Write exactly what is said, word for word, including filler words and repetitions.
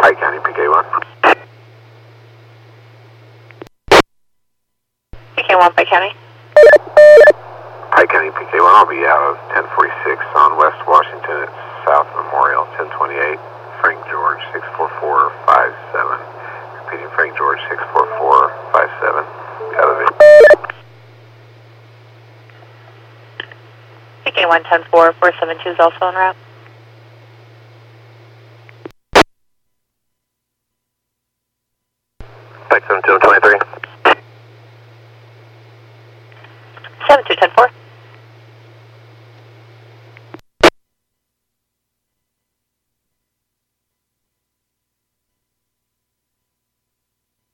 Pike County, P K one. P K one, Pike County. Pike County, P K one, I'll be out of ten forty-six on West Washington at South Memorial, ten twenty-eight, Frank George, six four four five seven. Repeating, Frank George, six four four five seven. Elevate. P K one, ten four, four seven two is also en route. Pike seven two twenty-three. seven two, ten four.